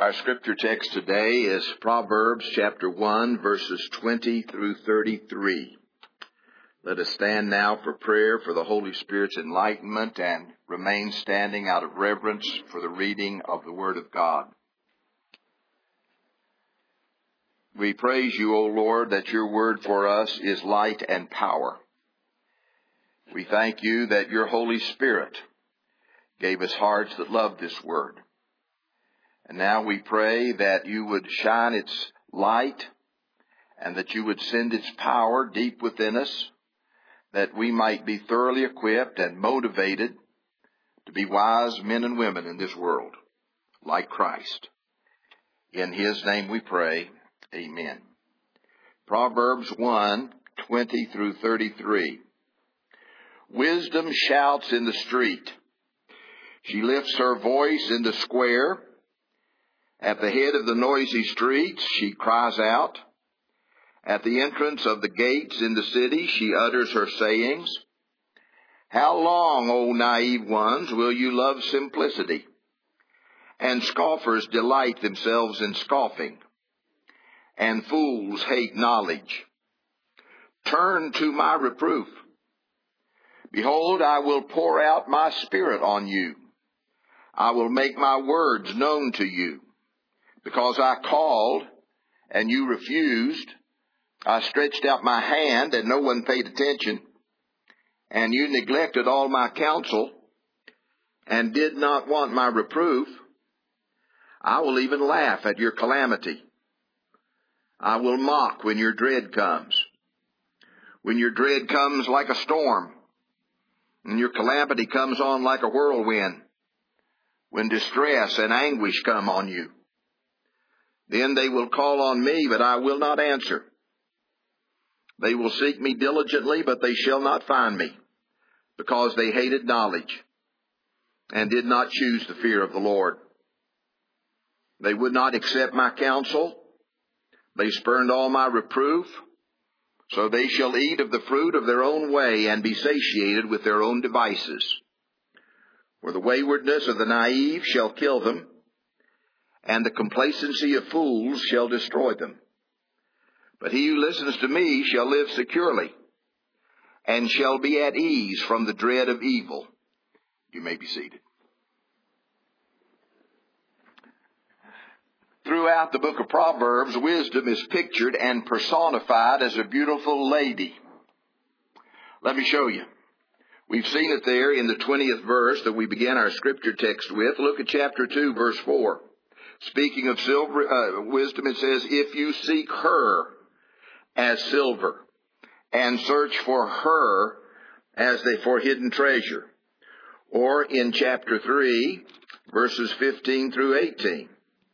Our scripture text today is Proverbs chapter 1, verses 20 through 33. Let us stand now for prayer for the Holy Spirit's enlightenment and remain standing out of reverence for the reading of the Word of God. We praise you, O Lord, that your word for us is light and power. We thank you that your Holy Spirit gave us hearts that love this word. And now we pray that you would shine its light and that you would send its power deep within us, that we might be thoroughly equipped and motivated to be wise men and women in this world, like Christ. In his name we pray, amen. Proverbs 1, 20 through 33. Wisdom shouts in the street. She lifts her voice in the square. At the head of the noisy streets, she cries out. At the entrance of the gates in the city, she utters her sayings. How long, O naive ones, will you love simplicity? And scoffers delight themselves in scoffing, and fools hate knowledge. Turn to my reproof. Behold, I will pour out my spirit on you. I will make my words known to you. Because I called, and you refused, I stretched out my hand, and no one paid attention, and you neglected all my counsel, and did not want my reproof, I will even laugh at your calamity. I will mock when your dread comes. When your dread comes like a storm, and your calamity comes on like a whirlwind, when distress and anguish come on you. Then they will call on me, but I will not answer. They will seek me diligently, but they shall not find me, because they hated knowledge and did not choose the fear of the Lord. They would not accept my counsel. They spurned all my reproof. So they shall eat of the fruit of their own way and be satiated with their own devices. For the waywardness of the naive shall kill them, and the complacency of fools shall destroy them. But he who listens to me shall live securely, and shall be at ease from the dread of evil. You may be seated. Throughout the book of Proverbs, wisdom is pictured and personified as a beautiful lady. Let me show you. We've seen it there in the 20th verse that we began our scripture text with. Look at chapter 2, verse 4. Speaking of wisdom, it says, if you seek her as silver and search for her as for hidden treasure. Or in chapter 3, verses 15 through 18.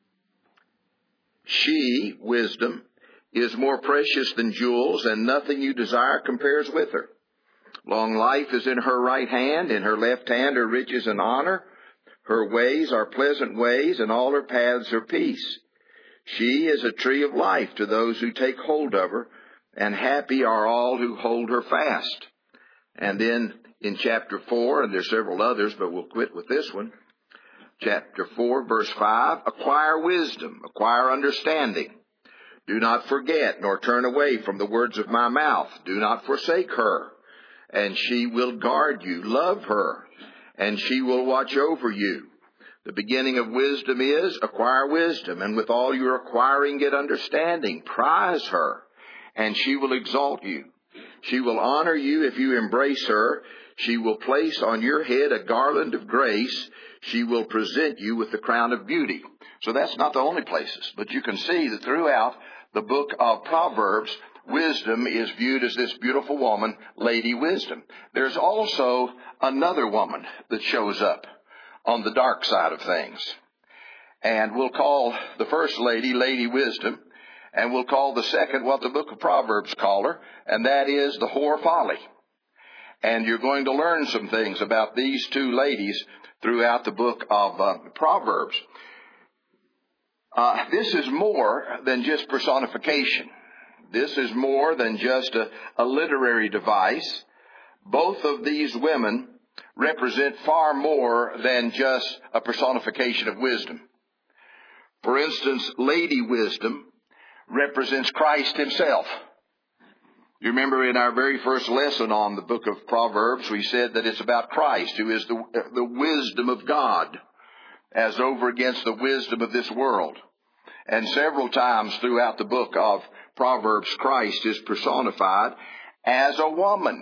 She, wisdom, is more precious than jewels, and nothing you desire compares with her. Long life is in her right hand, in her left hand are riches and honor. Her ways are pleasant ways, and all her paths are peace. She is a tree of life to those who take hold of her, and happy are all who hold her fast. And then in chapter 4, and there's several others, but we'll quit with this one. Chapter 4, verse 5, acquire wisdom, acquire understanding. Do not forget, nor turn away from the words of my mouth. Do not forsake her, and she will guard you. Love her, and she will watch over you. The beginning of wisdom is acquire wisdom, and with all your acquiring get understanding. Prize her, and she will exalt you. She will honor you if you embrace her. She will place on your head a garland of grace. She will present you with the crown of beauty. So that's not the only places, but you can see that throughout the book of Proverbs, wisdom is viewed as this beautiful woman, Lady Wisdom. There's also another woman that shows up on the dark side of things. And we'll call the first lady, Lady Wisdom, and we'll call the second what the book of Proverbs call her, and that is the whore Folly. And you're going to learn some things about these two ladies throughout the book of Proverbs. This is more than just personification. This is more than just a literary device. Both of these women represent far more than just a personification of wisdom. For instance, Lady Wisdom represents Christ himself. You remember in our very first lesson on the book of Proverbs, we said that it's about Christ, who is the wisdom of God, as over against the wisdom of this world. And several times throughout the book of Proverbs, Christ is personified as a woman.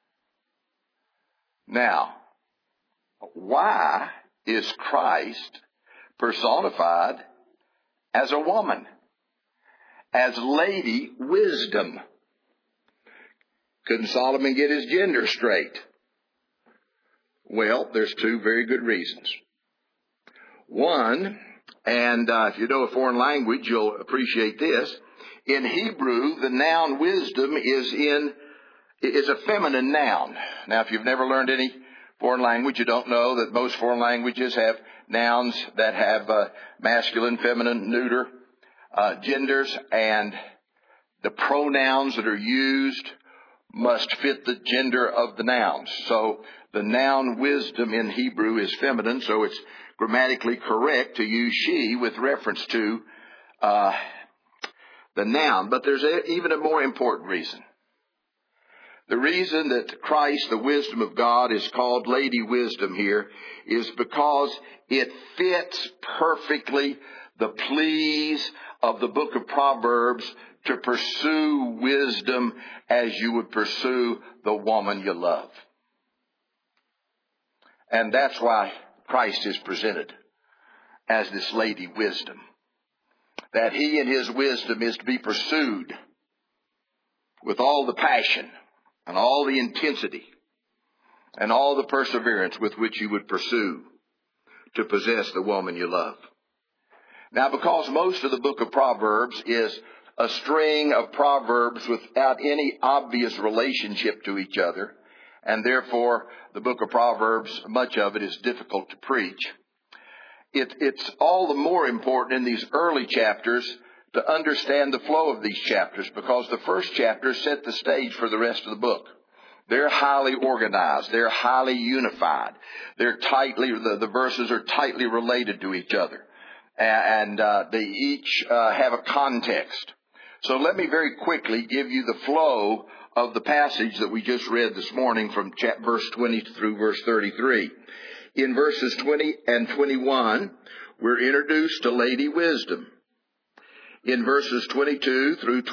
Now, why is Christ personified as a woman? As Lady Wisdom. Couldn't Solomon get his gender straight? Well, there's two very good reasons. One, and if you know a foreign language, you'll appreciate this. In Hebrew, the noun wisdom is a feminine noun. Now, if you've never learned any foreign language, you don't know that most foreign languages have nouns that have masculine, feminine, neuter genders, and the pronouns that are used must fit the gender of the nouns. So the noun wisdom in Hebrew is feminine, so it's grammatically correct to use she with reference to the noun. But there's even a more important reason. The reason that Christ, the wisdom of God, is called Lady Wisdom here is because it fits perfectly the pleas of the book of Proverbs to pursue wisdom as you would pursue the woman you love. And that's why Christ is presented as this Lady Wisdom. That he in his wisdom is to be pursued with all the passion and all the intensity and all the perseverance with which you would pursue to possess the woman you love. Now, because most of the book of Proverbs is a string of proverbs without any obvious relationship to each other, and therefore the book of Proverbs, much of it is difficult to preach, it's all the more important in these early chapters to understand the flow of these chapters, because the first chapters set the stage for the rest of the book. They're highly organized. They're highly unified. The verses are tightly related to each other. And they each have a context. So let me very quickly give you the flow of the passage that we just read this morning from verse 20 through verse 33. In verses 20 and 21, we're introduced to Lady Wisdom. In verses 22 through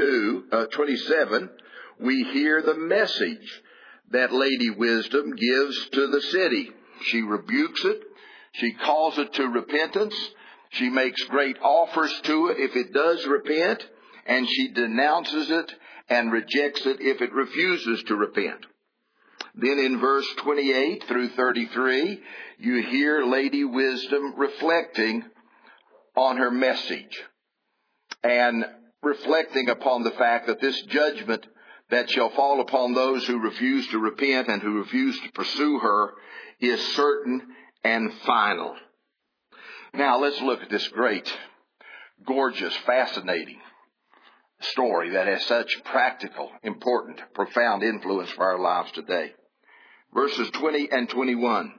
27, we hear the message that Lady Wisdom gives to the city. She rebukes it. She calls it to repentance. She makes great offers to it if it does repent, and she denounces it and rejects it if it refuses to repent. Then in verse 28 through 33, you hear Lady Wisdom reflecting on her message and reflecting upon the fact that this judgment that shall fall upon those who refuse to repent and who refuse to pursue her is certain and final. Now let's look at this great, gorgeous, fascinating story that has such practical, important, profound influence for our lives today. Verses 20 and 21.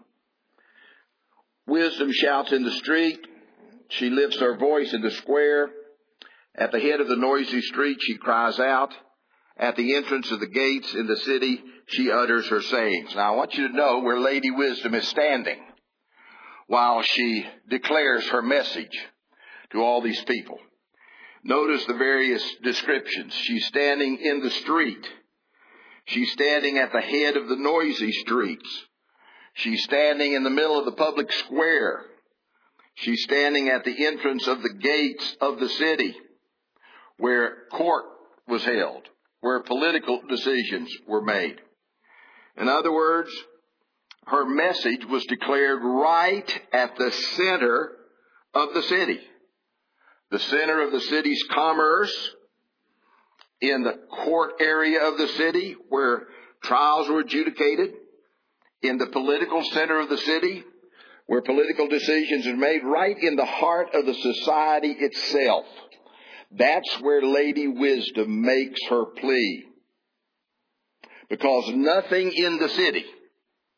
Wisdom shouts in the street. She lifts her voice in the square. At the head of the noisy street, she cries out. At the entrance of the gates in the city, she utters her sayings. Now I want you to know where Lady Wisdom is standing while she declares her message to all these people. Notice the various descriptions. She's standing in the street. She's standing at the head of the noisy streets. She's standing in the middle of the public square. She's standing at the entrance of the gates of the city where court was held, where political decisions were made. In other words, her message was declared right at the center of the city. The center of the city's commerce, in the court area of the city where trials were adjudicated, in the political center of the city where political decisions are made, right in the heart of the society itself. That's where Lady Wisdom makes her plea. Because nothing in the city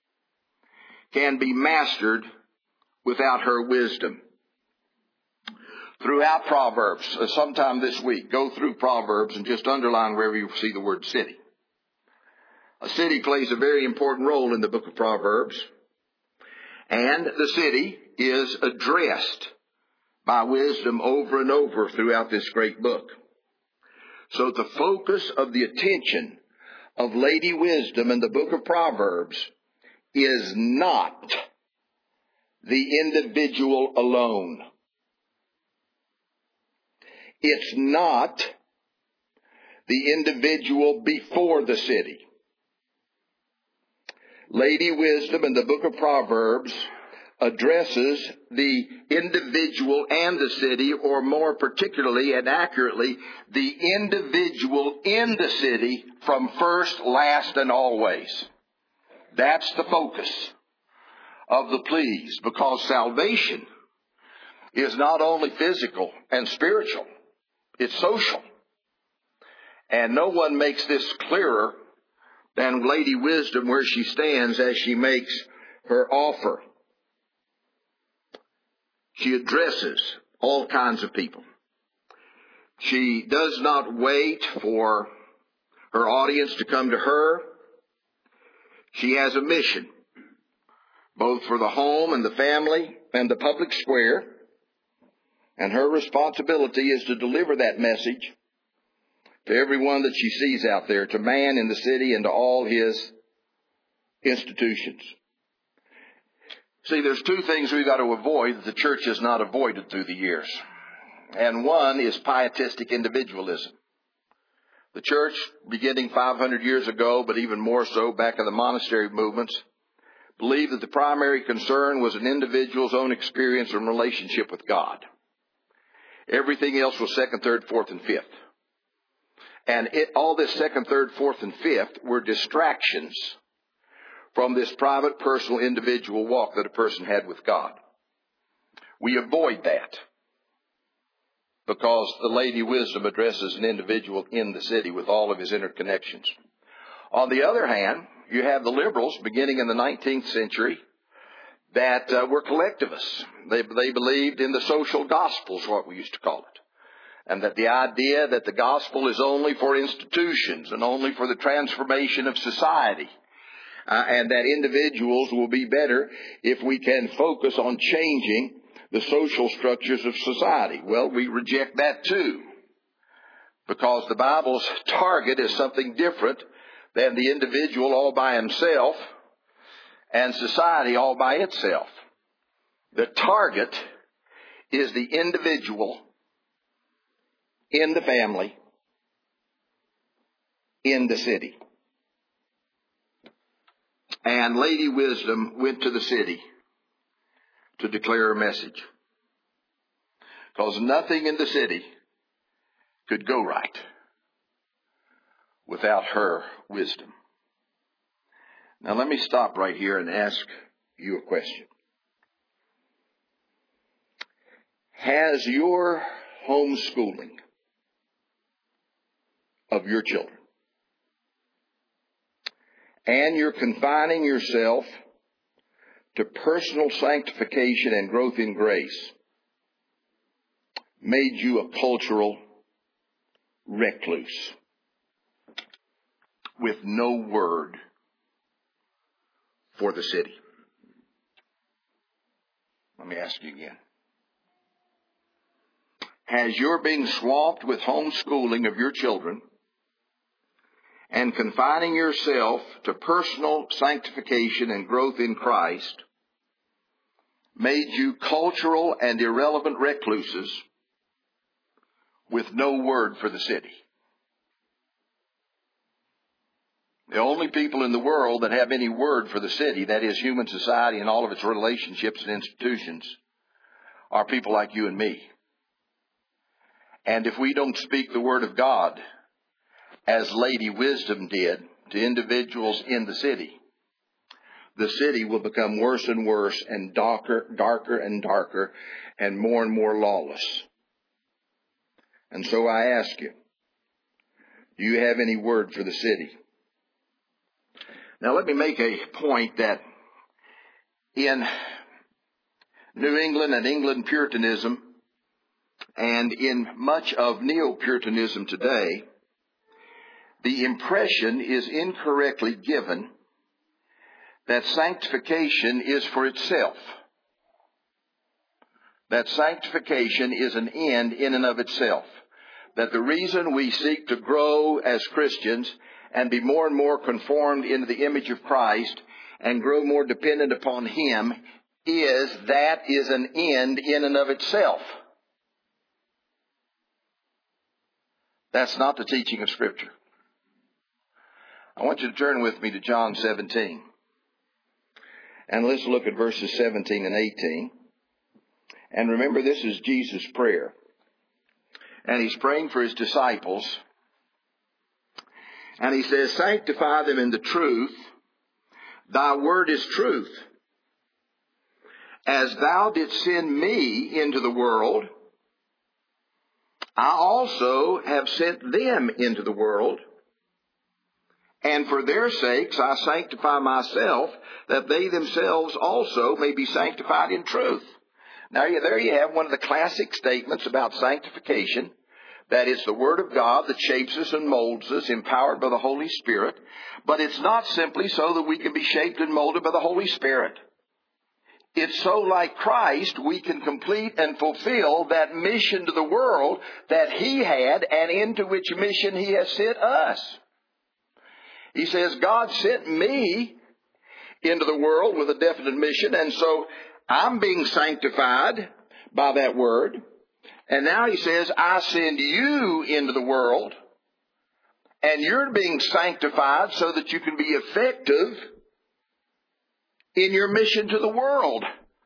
can be mastered without her wisdom. throughout Proverbs, sometime this week, go through Proverbs and just underline wherever you see the word city. A city plays a very important role in the book of Proverbs. And the city is addressed by wisdom over and over throughout this great book. So the focus of the attention of Lady Wisdom in the book of Proverbs is not the individual alone. It's not the individual before the city. Lady Wisdom in the book of Proverbs addresses the individual and the city, or more particularly and accurately, the individual in the city from first, last, and always. That's the focus of the pleas, because salvation is not only physical and spiritual, it's social. And no one makes this clearer than Lady Wisdom where she stands as she makes her offer. She addresses all kinds of people. She does not wait for her audience to come to her. She has a mission, both for the home and the family and the public square. And her responsibility is to deliver that message to everyone that she sees out there, to man in the city and to all his institutions. See, there's two things we've got to avoid that the church has not avoided through the years. And one is pietistic individualism. The church, beginning 500 years ago, but even more so back in the monastery movements, believed that the primary concern was an individual's own experience and relationship with God. Everything else was second, third, fourth, and fifth. And all this second, third, fourth, and fifth were distractions from this private, personal, individual walk that a person had with God. We avoid that because the Lady Wisdom addresses an individual in the city with all of his interconnections. On the other hand, you have the liberals beginning in the 19th century that were collectivists. They believed in the social gospel is what we used to call it. And that the idea that the gospel is only for institutions and only for the transformation of society. And that individuals will be better if we can focus on changing the social structures of society. Well, we reject that too. Because the Bible's target is something different than the individual all by himself and society all by itself. The target is the individual in the family, in the city. And Lady Wisdom went to the city to declare a message. Because nothing in the city could go right without her wisdom. Now let me stop right here and ask you a question. Has your homeschooling of your children and you're confining yourself to personal sanctification and growth in grace made you a cultural recluse with no word for the city? Let me ask you again. Has your being swamped with homeschooling of your children and confining yourself to personal sanctification and growth in Christ made you cultural and irrelevant recluses with no word for the city? The only people in the world that have any word for the city, that is human society and all of its relationships and institutions, are people like you and me. And if we don't speak the word of God, as Lady Wisdom did to individuals in the city will become worse and worse and darker and darker and more lawless. And so I ask you, do you have any word for the city? Now let me make a point that in New England and England Puritanism, And in much of Neo-Puritanism today, the impression is incorrectly given that sanctification is for itself. That sanctification is an end in and of itself. That the reason we seek to grow as Christians and be more and more conformed into the image of Christ and grow more dependent upon Him is an end in and of itself. That's not the teaching of Scripture. I want you to turn with me to John 17. And let's look at verses 17 and 18. And remember, this is Jesus' prayer. And He's praying for His disciples. And He says, sanctify them in the truth. Thy word is truth. As thou didst send me into the world, I also have sent them into the world. And for their sakes I sanctify myself, that they themselves also may be sanctified in truth. Now, there you have one of the classic statements about sanctification, that it's the Word of God that shapes us and molds us, empowered by the Holy Spirit. But it's not simply so that we can be shaped and molded by the Holy Spirit. It's so like Christ we can complete and fulfill that mission to the world that He had and into which mission He has sent us. He says, God sent me into the world with a definite mission, and so I'm being sanctified by that word. And now He says, I send you into the world, and you're being sanctified so that you can be effective in your mission to the world,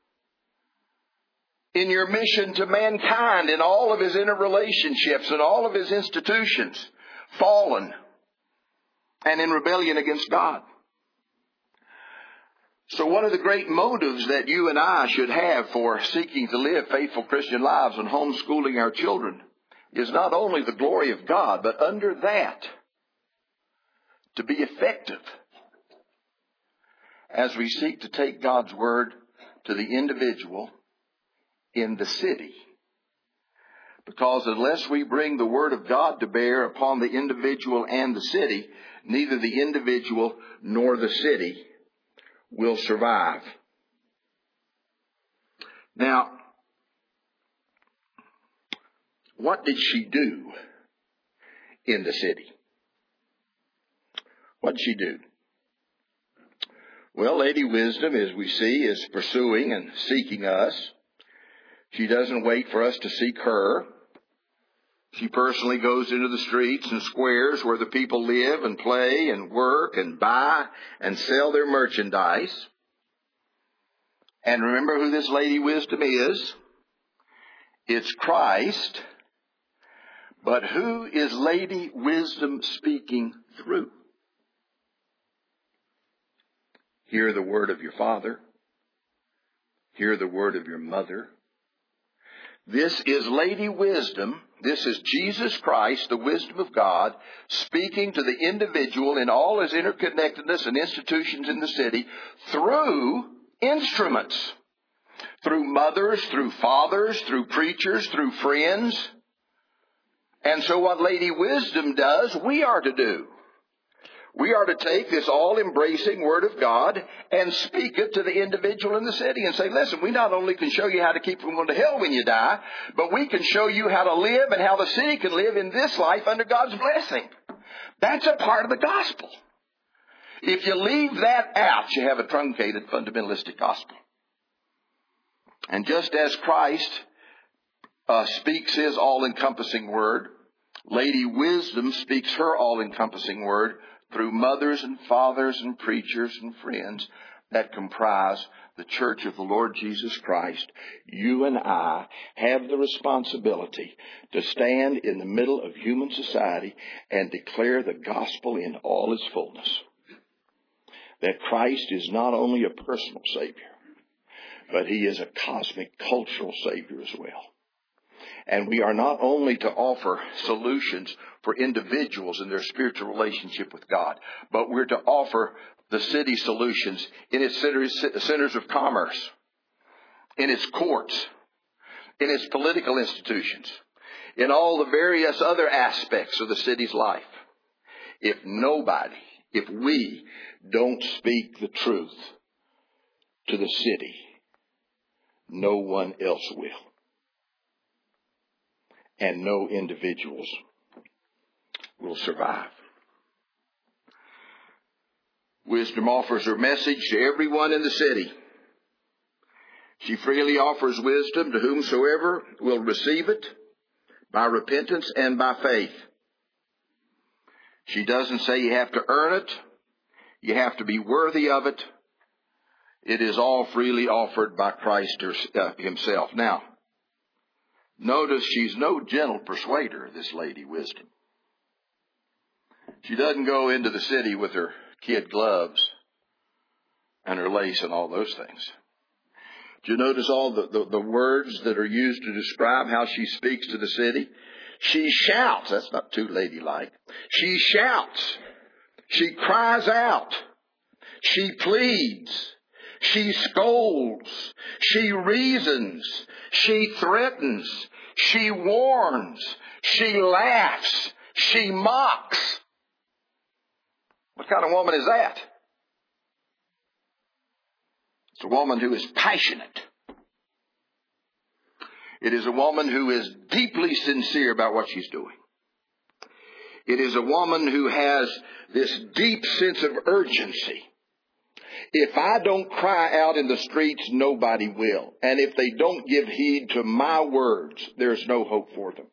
in your mission to mankind, in all of His interrelationships and all of His institutions, fallen and in rebellion against God. So one of the great motives that you and I should have for seeking to live faithful Christian lives and homeschooling our children is not only the glory of God, but under that, to be effective as we seek to take God's Word to the individual in the city. Because unless we bring the Word of God to bear upon the individual and the city, neither the individual nor the city will survive. Now, what did she do in the city? What did she do? Well, Lady Wisdom, as we see, is pursuing and seeking us. She doesn't wait for us to seek her. She personally goes into the streets and squares where the people live and play and work and buy and sell their merchandise. And remember who this Lady Wisdom is? It's Christ. But who is Lady Wisdom speaking through? Hear the word of your father. Hear the word of your mother. This is Lady Wisdom. This is Jesus Christ, the wisdom of God, speaking to the individual in all his interconnectedness and institutions in the city through instruments. Through mothers, through fathers, through preachers, through friends. And so what Lady Wisdom does, we are to do. We are to take this all-embracing Word of God and speak it to the individual in the city and say, listen, we not only can show you how to keep from going to hell when you die, but we can show you how to live and how the city can live in this life under God's blessing. That's a part of the gospel. If you leave that out, you have a truncated fundamentalistic gospel. And just as Christ speaks His all-encompassing Word, Lady Wisdom speaks her all-encompassing Word through mothers and fathers and preachers and friends that comprise the Church of the Lord Jesus Christ. You and I have the responsibility to stand in the middle of human society and declare the gospel in all its fullness. That Christ is not only a personal Savior, but He is a cosmic cultural Savior as well. And we are not only to offer solutions for individuals in their spiritual relationship with God, but we're to offer the city solutions in its centers of commerce, in its courts, in its political institutions, in all the various other aspects of the city's life. If we don't speak the truth to the city, no one else will. And no individuals will survive. Wisdom offers her message to everyone in the city. She freely offers wisdom to whomsoever will receive it by repentance and by faith. She doesn't say you have to earn it. You have to be worthy of it. It is all freely offered by Christ himself. Now, notice she's no gentle persuader, this lady Wisdom. She doesn't go into the city with her kid gloves and her lace and all those things. Do you notice all the words that are used to describe how she speaks to the city? She shouts. That's not too ladylike. She shouts. She cries out. She pleads. She scolds. She reasons. She threatens. She warns. She laughs. She mocks. What kind of woman is that? It's a woman who is passionate. It is a woman who is deeply sincere about what she's doing. It is a woman who has this deep sense of urgency. If I don't cry out in the streets, nobody will. And if they don't give heed to my words, there's no hope for them.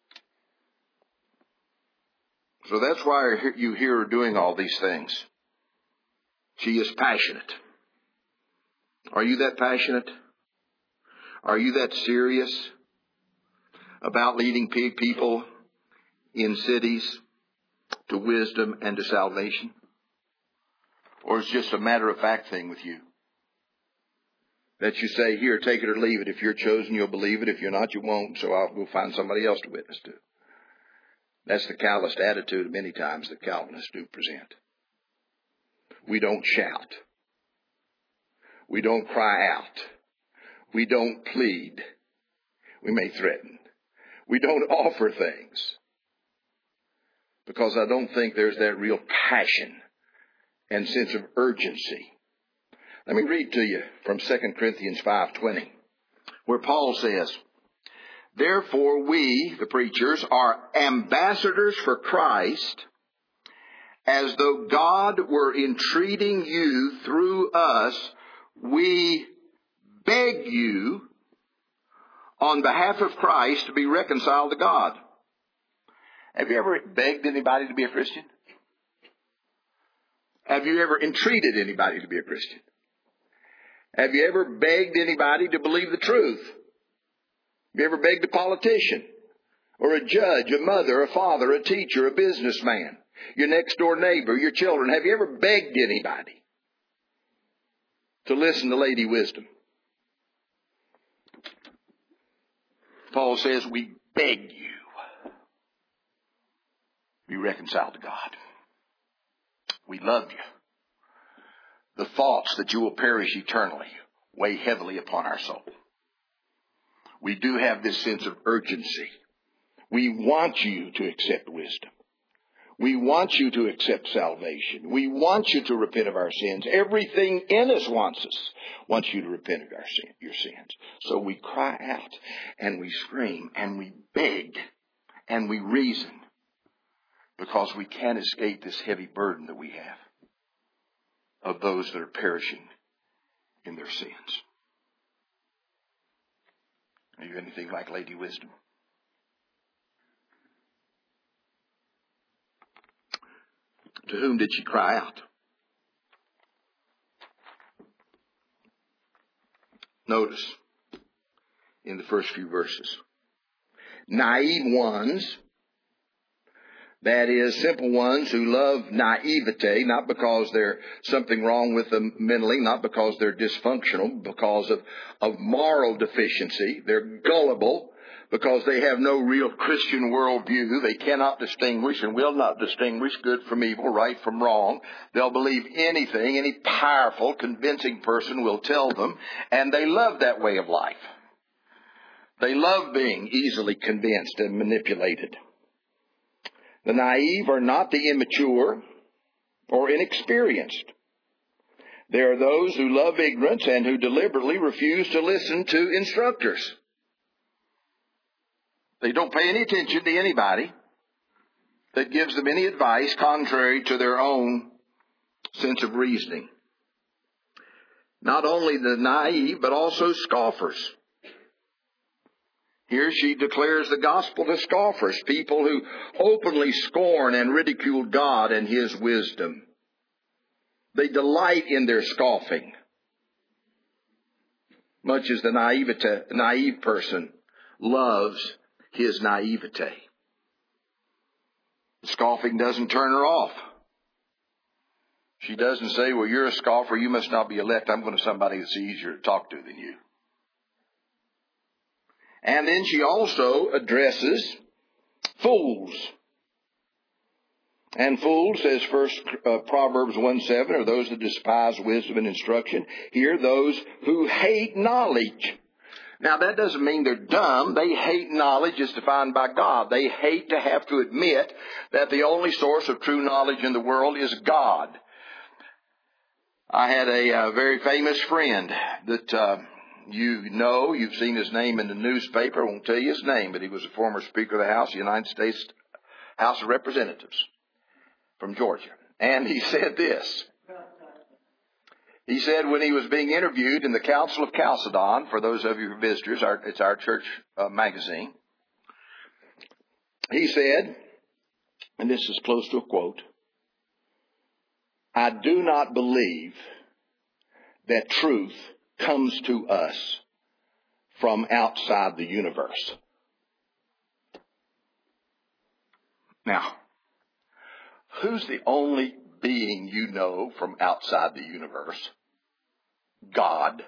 So that's why you hear her doing all these things. She is passionate. Are you that passionate? Are you that serious about leading people in cities to wisdom and to salvation? Or is it just a matter-of-fact thing with you? That you say, here, take it or leave it. If you're chosen, you'll believe it. If you're not, you won't. So we'll find somebody else to witness to. That's the calloused attitude many times that Calvinists do present. We don't shout. We don't cry out. We don't plead. We may threaten. We don't offer things. Because I don't think there's that real passion and sense of urgency. Let me read to you from 2 Corinthians 5:20, where Paul says, therefore we, the preachers, are ambassadors for Christ, as though God were entreating you through us. We beg you on behalf of Christ to be reconciled to God. Have you ever begged anybody to be a Christian? Have you ever entreated anybody to be a Christian? Have you ever begged anybody to believe the truth? Have you ever begged a politician or a judge, a mother, a father, a teacher, a businessman, your next door neighbor, your children? Have you ever begged anybody to listen to Lady Wisdom? Paul says, we beg you, be reconciled to God. We love you. The thoughts that you will perish eternally weigh heavily upon our soul. We do have this sense of urgency. We want you to accept wisdom. We want you to accept salvation. We want you to repent of our sins. Everything in us wants you to repent of your sins. So we cry out and we scream and we beg and we reason, because we can't escape this heavy burden that we have of those that are perishing in their sins. Are you anything like Lady Wisdom? To whom did she cry out? Notice in the first few verses. Naive ones, that is, simple ones who love naivete, not because there's something wrong with them mentally, not because they're dysfunctional, because of moral deficiency. They're gullible because they have no real Christian worldview. They cannot distinguish and will not distinguish good from evil, right from wrong. They'll believe anything any powerful, convincing person will tell them, and they love that way of life. They love being easily convinced and manipulated. The naive are not the immature or inexperienced. There are those who love ignorance and who deliberately refuse to listen to instructors. They don't pay any attention to anybody that gives them any advice contrary to their own sense of reasoning. Not only the naive, but also scoffers. Here she declares the gospel to scoffers, people who openly scorn and ridicule God and His wisdom. They delight in their scoffing, much as the naive person loves his naivete. Scoffing doesn't turn her off. She doesn't say, well, you're a scoffer, you must not be elect. I'm going to somebody that's easier to talk to than you. And then she also addresses fools. And fools, says Proverbs 1:7, are those that despise wisdom and instruction. Here, those who hate knowledge. Now, that doesn't mean they're dumb. They hate knowledge as defined by God. They hate to have to admit that the only source of true knowledge in the world is God. I had a very famous friend that you've seen his name in the newspaper. I won't tell you his name, but he was a former Speaker of the House, United States House of Representatives from Georgia. And he said this. He said when he was being interviewed in the Council of Chalcedon, for those of you who are visitors, it's our church magazine. He said, and this is close to a quote, I do not believe that truth comes to us from outside the universe. Now, who's the only being you know from outside the universe? God.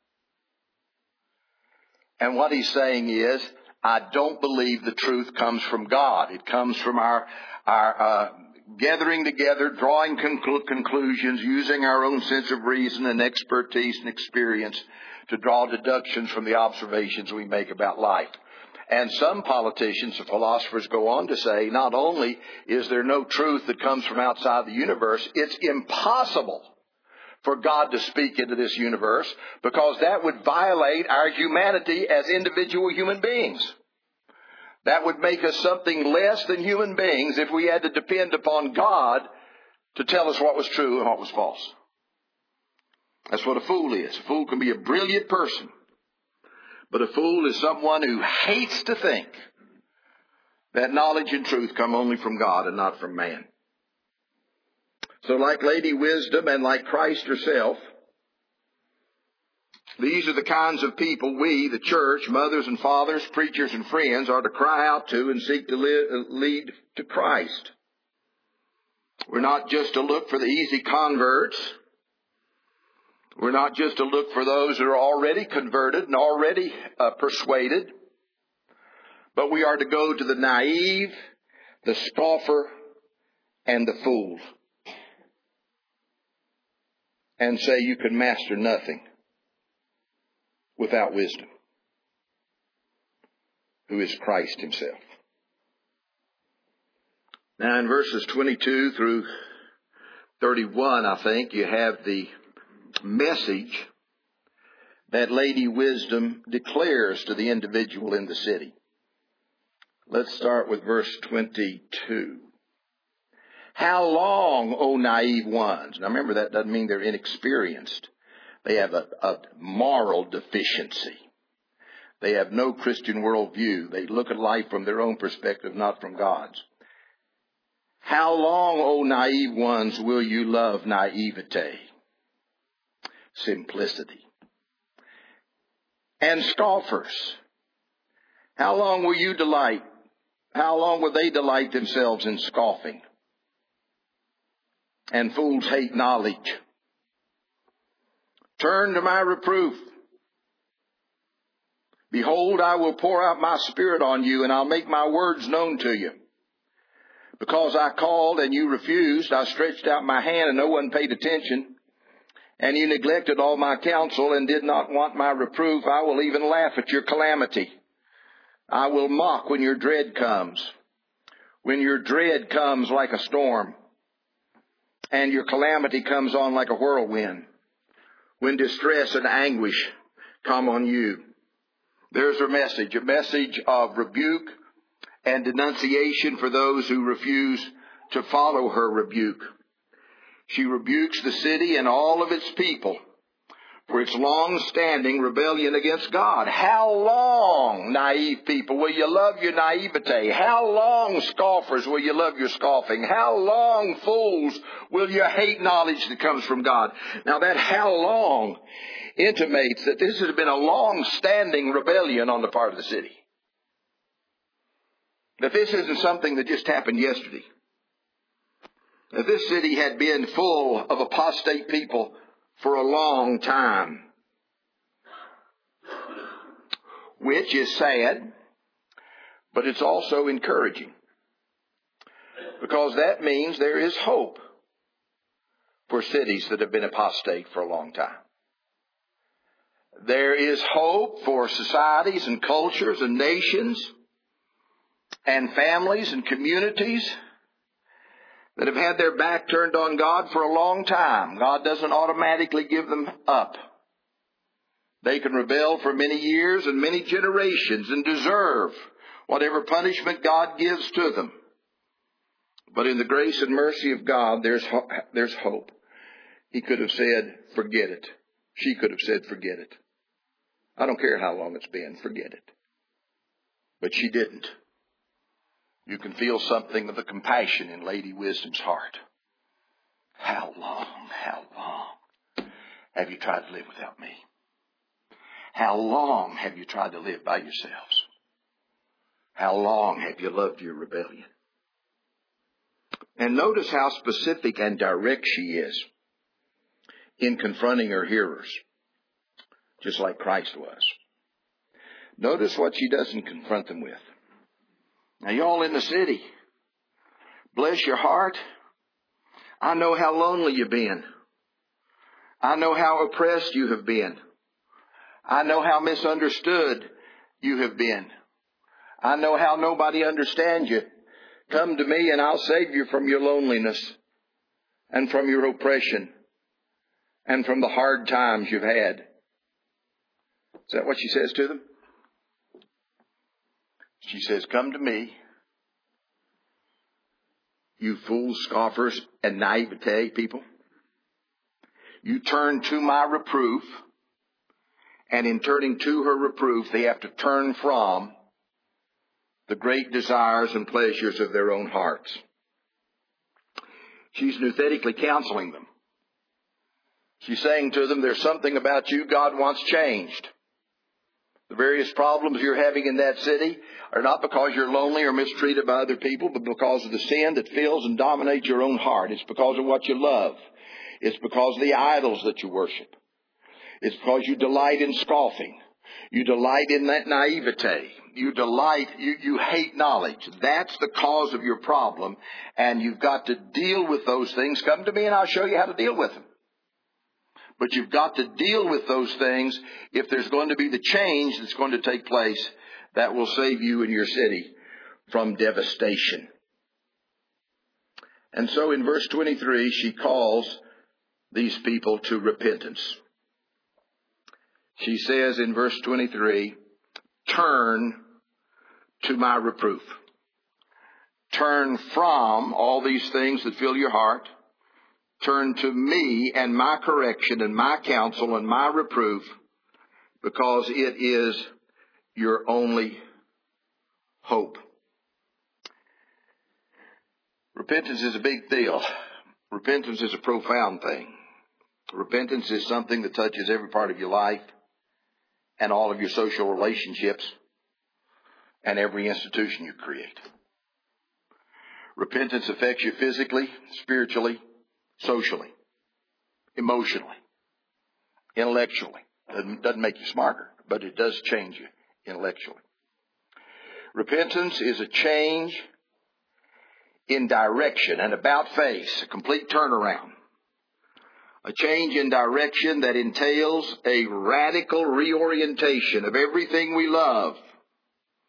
And what he's saying is, I don't believe the truth comes from God. It comes from our gathering together, drawing conclusions, using our own sense of reason and expertise and experience to draw deductions from the observations we make about life. And some politicians and philosophers go on to say, not only is there no truth that comes from outside the universe, it's impossible for God to speak into this universe because that would violate our humanity as individual human beings. That would make us something less than human beings if we had to depend upon God to tell us what was true and what was false. That's what a fool is. A fool can be a brilliant person, but a fool is someone who hates to think that knowledge and truth come only from God and not from man. So like Lady Wisdom and like Christ herself, these are the kinds of people we, the church, mothers and fathers, preachers and friends, are to cry out to and seek to lead to Christ. We're not just to look for the easy converts. We're not just to look for those who are already converted and already persuaded. But we are to go to the naive, the scoffer, and the fool. And say you can master nothing without wisdom, who is Christ himself. Now in verses 22 through 31, I think, you have the message that Lady Wisdom declares to the individual in the city. Let's start with verse 22. How long, O naive ones? Now remember, that doesn't mean they're inexperienced. They have a moral deficiency. They have no Christian worldview. They look at life from their own perspective, not from God's. How long, O naive ones, will you love naivete, simplicity? And scoffers, how long will you delight? How long will they delight themselves in scoffing? And fools hate knowledge. Turn to my reproof. Behold, I will pour out my spirit on you, and I'll make my words known to you. Because I called and you refused, I stretched out my hand and no one paid attention. And you neglected all my counsel and did not want my reproof. I will even laugh at your calamity. I will mock when your dread comes. When your dread comes like a storm, and your calamity comes on like a whirlwind. When distress and anguish come on you. There's her message, a message of rebuke and denunciation for those who refuse to follow her rebuke. She rebukes the city and all of its people for its long-standing rebellion against God. How long, naive people, will you love your naivete? How long, scoffers, will you love your scoffing? How long, fools, will you hate knowledge that comes from God? Now that how long intimates that this has been a long-standing rebellion on the part of the city. That this isn't something that just happened yesterday. That this city had been full of apostate people for a long time. Which is sad, but it's also encouraging. Because that means there is hope for cities that have been apostate for a long time. There is hope for societies and cultures and nations and families and communities that have had their back turned on God for a long time. God doesn't automatically give them up. They can rebel for many years and many generations and deserve whatever punishment God gives to them. But in the grace and mercy of God, there's hope. He could have said, forget it. She could have said, forget it. I don't care how long it's been, forget it. But she didn't. You can feel something of the compassion in Lady Wisdom's heart. How long have you tried to live without me? How long have you tried to live by yourselves? How long have you loved your rebellion? And notice how specific and direct she is in confronting her hearers, just like Christ was. Notice what she doesn't confront them with. Now, y'all in the city, bless your heart. I know how lonely you've been. I know how oppressed you have been. I know how misunderstood you have been. I know how nobody understands you. Come to me and I'll save you from your loneliness and from your oppression and from the hard times you've had. Is that what she says to them? She says, come to me, you fools, scoffers, and naivete people. You turn to my reproof, and in turning to her reproof, they have to turn from the great desires and pleasures of their own hearts. She's nouthetically counseling them. She's saying to them, there's something about you God wants changed. The various problems you're having in that city are not because you're lonely or mistreated by other people, but because of the sin that fills and dominates your own heart. It's because of what you love. It's because of the idols that you worship. It's because you delight in scoffing. You delight in that naivete. You hate knowledge. That's the cause of your problem. And you've got to deal with those things. Come to me and I'll show you how to deal with them. But you've got to deal with those things if there's going to be the change that's going to take place that will save you and your city from devastation. And so in verse 23, she calls these people to repentance. She says in verse 23, turn to my reproof. Turn from all these things that fill your heart. Turn to me and my correction and my counsel and my reproof, because it is your only hope. Repentance is a big deal. Repentance is a profound thing. Repentance is something that touches every part of your life and all of your social relationships and every institution you create. Repentance affects you physically, spiritually, socially, emotionally, intellectually. Doesn't make you smarter, but it does change you intellectually. Repentance is a change in direction and about face, a complete turnaround. A change in direction that entails a radical reorientation of everything we love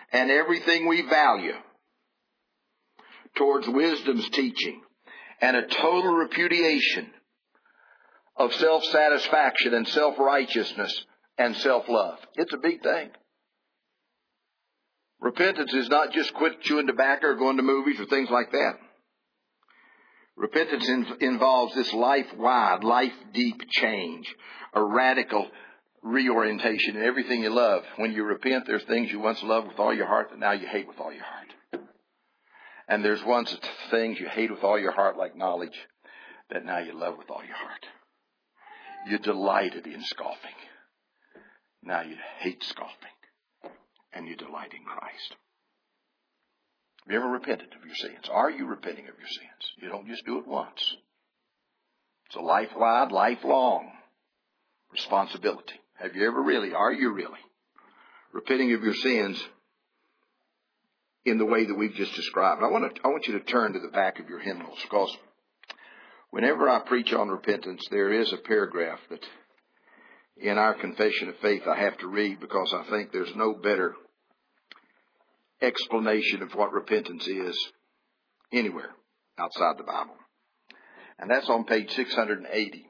and everything we value towards wisdom's teaching, and a total repudiation of self-satisfaction and self-righteousness and self-love. It's a big thing. Repentance is not just quit chewing tobacco or going to movies or things like that. Repentance involves this life-wide, life-deep change, a radical reorientation in everything you love. When you repent, there's things you once loved with all your heart that now you hate with all your heart. And there's once things you hate with all your heart, like knowledge, that now you love with all your heart. You delighted in scoffing. Now you hate scoffing. And you delight in Christ. Have you ever repented of your sins? Are you repenting of your sins? You don't just do it once. It's a lifelong, lifelong responsibility. Have you ever really, are you really repenting of your sins in the way that we've just described? I want you to turn to the back of your hymnals, because whenever I preach on repentance, there is a paragraph that in our confession of faith I have to read, because I think there's no better explanation of what repentance is anywhere outside the Bible. And that's on page 680.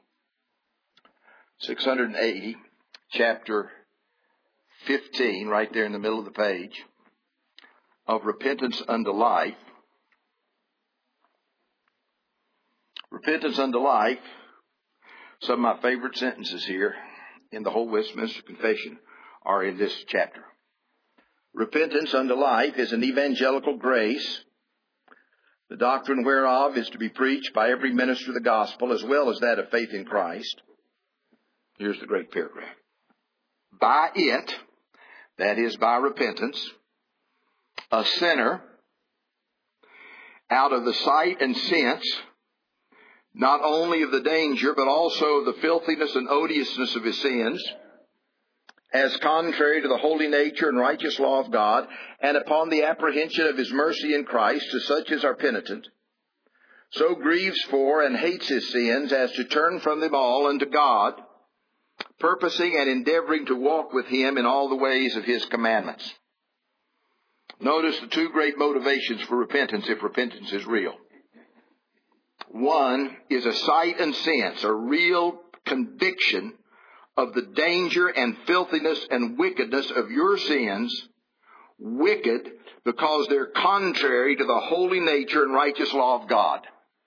680, chapter 15, right there in the middle of the page, of Repentance unto Life. Repentance unto life, some of my favorite sentences here in the whole Westminster Confession are in this chapter. Repentance unto life is an evangelical grace, the doctrine whereof is to be preached by every minister of the gospel, as well as that of faith in Christ. Here's the great paragraph. By it, that is by repentance, a sinner, out of the sight and sense, not only of the danger, but also of the filthiness and odiousness of his sins, as contrary to the holy nature and righteous law of God, and upon the apprehension of his mercy in Christ to such as are penitent, so grieves for and hates his sins as to turn from them all unto God, purposing and endeavoring to walk with him in all the ways of his commandments. Notice the two great motivations for repentance, if repentance is real. One is a sight and sense, a real conviction of the danger and filthiness and wickedness of your sins, wicked because they're contrary to the holy nature and righteous law of God.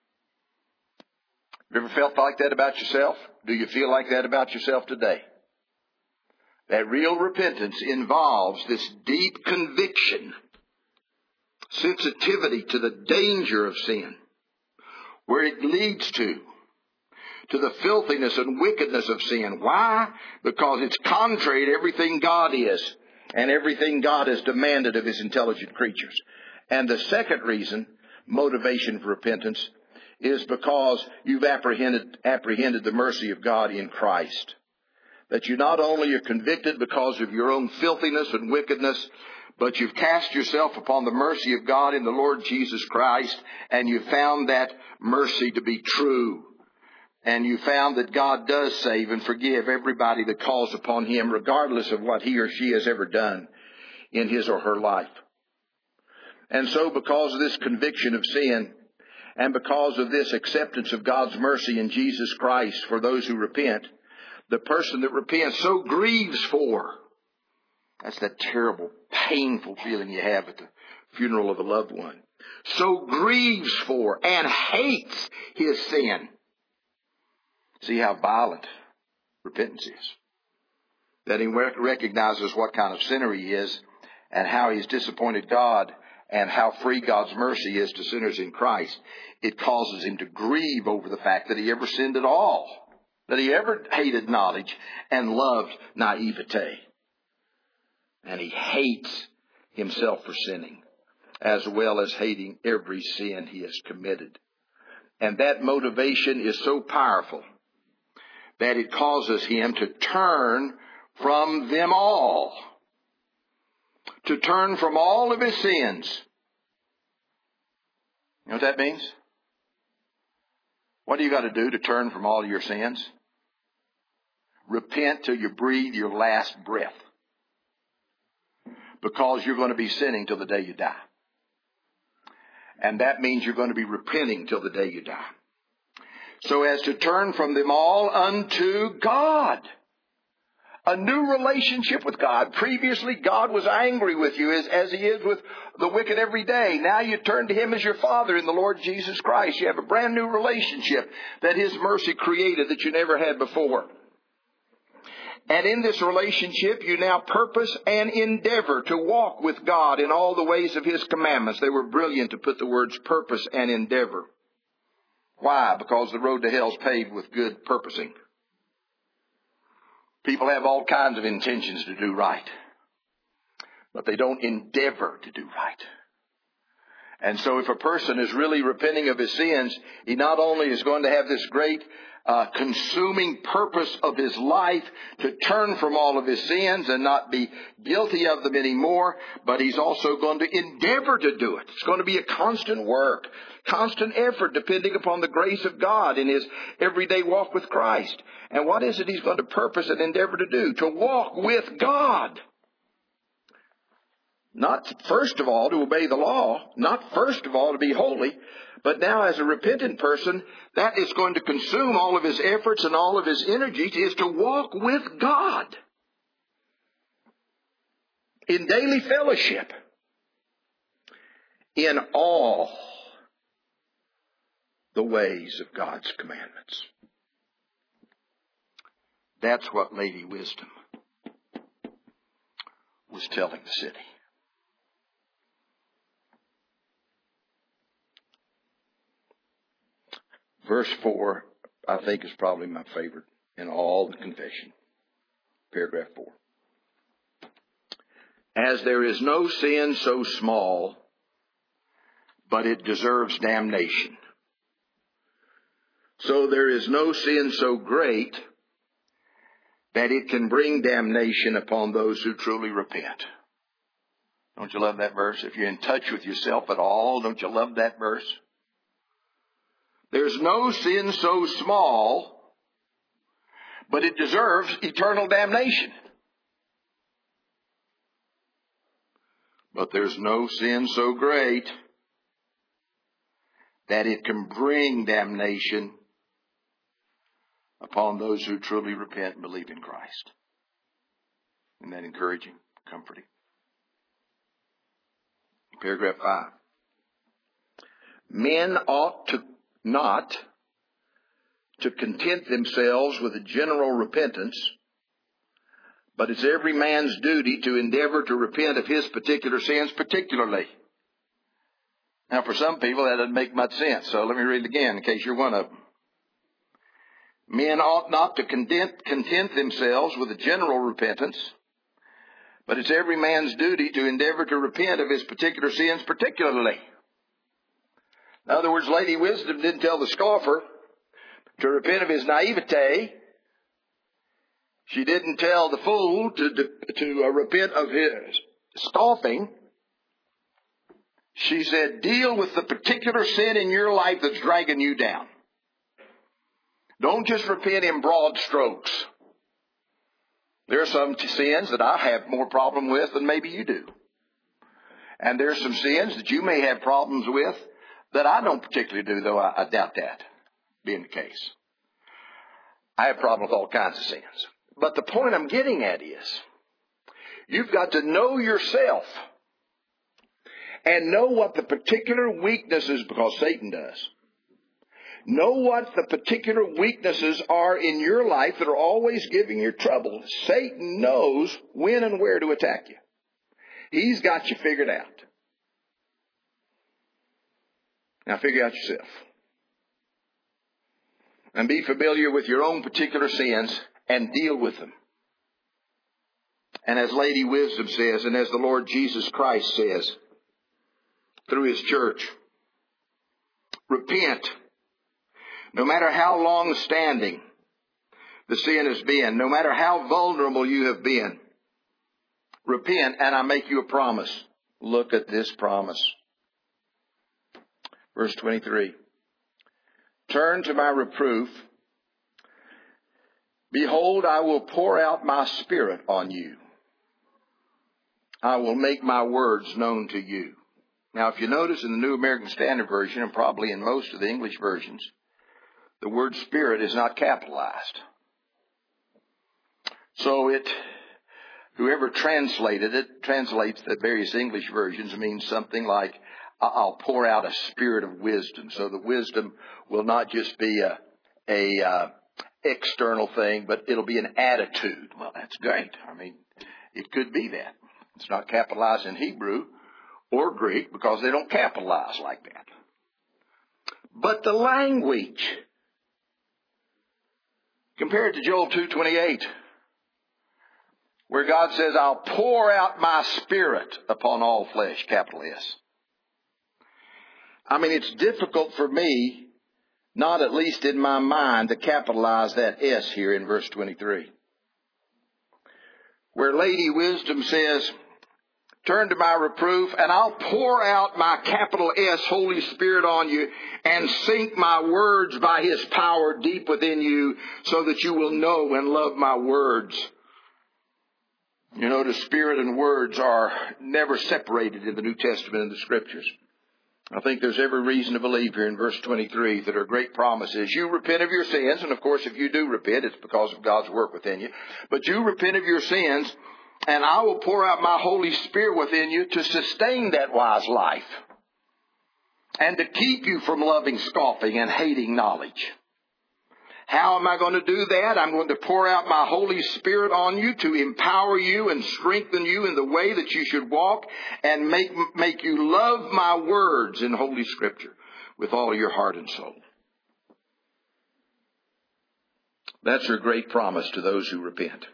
Have you ever felt like that about yourself? Do you feel like that about yourself today? That real repentance involves this deep conviction, sensitivity to the danger of sin, where it leads to the filthiness and wickedness of sin. Why? Because it's contrary to everything God is and everything God has demanded of his intelligent creatures. And the second reason, motivation for repentance, is because you've apprehended the mercy of God in Christ. That you not only are convicted because of your own filthiness and wickedness, but you've cast yourself upon the mercy of God in the Lord Jesus Christ, and you found that mercy to be true. And you found that God does save and forgive everybody that calls upon him, regardless of what he or she has ever done in his or her life. And so because of this conviction of sin, and because of this acceptance of God's mercy in Jesus Christ for those who repent, the person that repents so grieves for, that's that terrible, painful feeling you have at the funeral of a loved one, so grieves for and hates his sin. See how violent repentance is. That he recognizes what kind of sinner he is, and how he's disappointed God, and how free God's mercy is to sinners in Christ. It causes him to grieve over the fact that he ever sinned at all, that he ever hated knowledge and loved naivete. And he hates himself for sinning, as well as hating every sin he has committed. And that motivation is so powerful that it causes him to turn from them all. To turn from all of his sins. You know what that means? What do you got to do to turn from all your sins? Repent till you breathe your last breath. because you're going to be sinning till the day you die. And that means you're going to be repenting till the day you die. So as to turn from them all unto God. A new relationship with God. Previously, God was angry with you as He is with the wicked every day. Now you turn to Him as your Father in the Lord Jesus Christ. You have a brand new relationship that His mercy created that you never had before. And in this relationship, you now purpose and endeavor to walk with God in all the ways of His commandments. They were brilliant to put the words purpose and endeavor. Why? Because the road to hell is paved with good purposing. People have all kinds of intentions to do right, but they don't endeavor to do right. And so if a person is really repenting of his sins, he not only is going to have this great consuming purpose of his life to turn from all of his sins and not be guilty of them anymore, but he's also going to endeavor to do it. It's going to be a constant work, constant effort depending upon the grace of God in his everyday walk with Christ. And what is it he's going to purpose and endeavor to do? To walk with God. Not first of all to obey the law, not first of all to be holy, but now as a repentant person, that is going to consume all of his efforts and all of his energies, is to walk with God in daily fellowship in all the ways of God's commandments. That's what Lady Wisdom was telling the city. Verse 4, I think, is probably my favorite in all the confession. Paragraph 4. As there is no sin so small, but it deserves damnation, so there is no sin so great that it can bring damnation upon those who truly repent. Don't you love that verse? If you're in touch with yourself at all, don't you love that verse? There's no sin so small, but it deserves eternal damnation. But there's no sin so great that it can bring damnation upon those who truly repent and believe in Christ. Isn't that encouraging, comforting? Paragraph 5. Men ought not to content themselves with a general repentance, but it's every man's duty to endeavor to repent of his particular sins particularly. Now, for some people, that doesn't make much sense, so let me read it again in case you're one of them. Men ought not to content themselves with a general repentance, but it's every man's duty to endeavor to repent of his particular sins particularly. In other words, Lady Wisdom didn't tell the scoffer to repent of his naivete. She didn't tell the fool to repent of his scoffing. She said, deal with the particular sin in your life that's dragging you down. Don't just repent in broad strokes. There are some sins that I have more problem with than maybe you do. And there are some sins that you may have problems with that I don't particularly do, though I doubt that being the case. I have problems with all kinds of sins. But the point I'm getting at is, you've got to know yourself and know what the particular weaknesses, because Satan does. Know what the particular weaknesses are in your life that are always giving you trouble. Satan knows when and where to attack you. He's got you figured out. Now figure out yourself. And be familiar with your own particular sins and deal with them. And as Lady Wisdom says, and as the Lord Jesus Christ says through His church, repent. No matter how long-standing the sin has been, no matter how vulnerable you have been, repent, and I make you a promise. Look at this promise. Verse 23. Turn to my reproof. Behold, I will pour out my Spirit on you. I will make my words known to you. Now, if you notice in the New American Standard Version, and probably in most of the English versions, the word Spirit is not capitalized. So whoever translated it, translates the various English versions, means something like, I'll pour out a spirit of wisdom. So the wisdom will not just be a external thing, but it'll be an attitude. Well, that's great. I mean, it could be that. It's not capitalized in Hebrew or Greek because they don't capitalize like that. But the language, compared to Joel 2:28, where God says, I'll pour out my Spirit upon all flesh, capital S. I mean, it's difficult for me, not at least in my mind, to capitalize that S here in verse 23. Where Lady Wisdom says, turn to my reproof, and I'll pour out my capital S Holy Spirit on you and sink my words by His power deep within you so that you will know and love my words. You know, the Spirit and words are never separated in the New Testament and the Scriptures. I think there's every reason to believe here in verse 23 that our great promise is you repent of your sins, and of course if you do repent, it's because of God's work within you. But you repent of your sins, and I will pour out my Holy Spirit within you to sustain that wise life and to keep you from loving scoffing and hating knowledge. How am I going to do that? I'm going to pour out my Holy Spirit on you to empower you and strengthen you in the way that you should walk and make you love my words in Holy Scripture with all your heart and soul. That's her great promise to those who repent.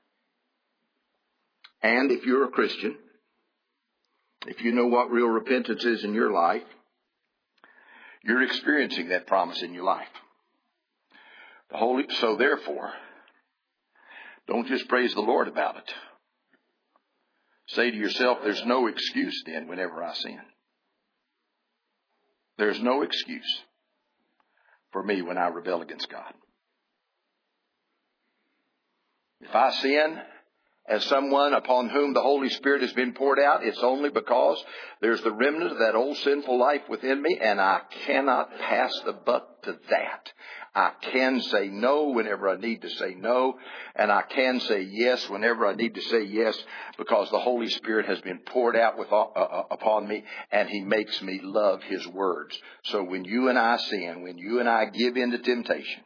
And if you're a Christian, if you know what real repentance is in your life, you're experiencing that promise in your life. So therefore, don't just praise the Lord about it. Say to yourself, there's no excuse then whenever I sin. There's no excuse for me when I rebel against God. If I sin as someone upon whom the Holy Spirit has been poured out, it's only because there's the remnant of that old sinful life within me, and I cannot pass the buck to that. I can say no whenever I need to say no, and I can say yes whenever I need to say yes, because the Holy Spirit has been poured out upon me, and He makes me love His words. So when you and I sin, when you and I give in to temptation,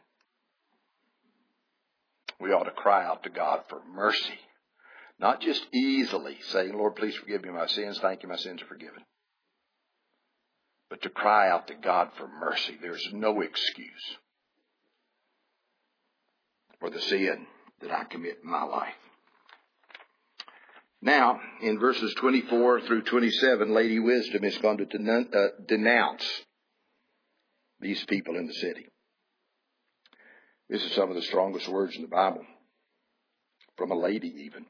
we ought to cry out to God for mercy. Not just easily saying, Lord, please forgive me my sins. Thank you, my sins are forgiven. But to cry out to God for mercy. There's no excuse for the sin that I commit in my life. Now, in verses 24 through 27, Lady Wisdom is going to denounce these people in the city. This is some of the strongest words in the Bible, from a lady even.